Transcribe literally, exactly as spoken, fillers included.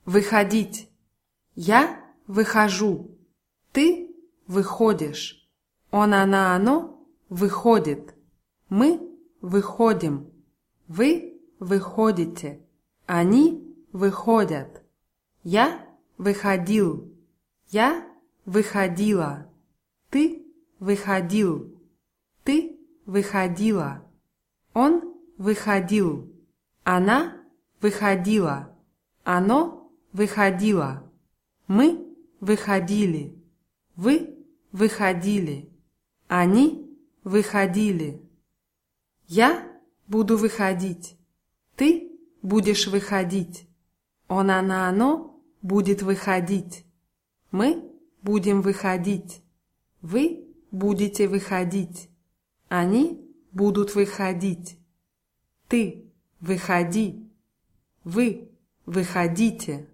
Выходить. Я выхожу. Ты выходишь. Он, она, оно выходит. Мы выходим. Вы выходите. Они выходят. Я выходил. Я выходила. Ты выходил. Ты выходила. Он выходил. Она выходила. Оно выходило. Мы выходили. Вы выходили. Они выходили. Я буду выходить. Ты будешь выходить. Он, она, оно будет выходить. Мы будем выходить. Вы будете выходить. Они будут выходить. Ты выходи. Вы выходите.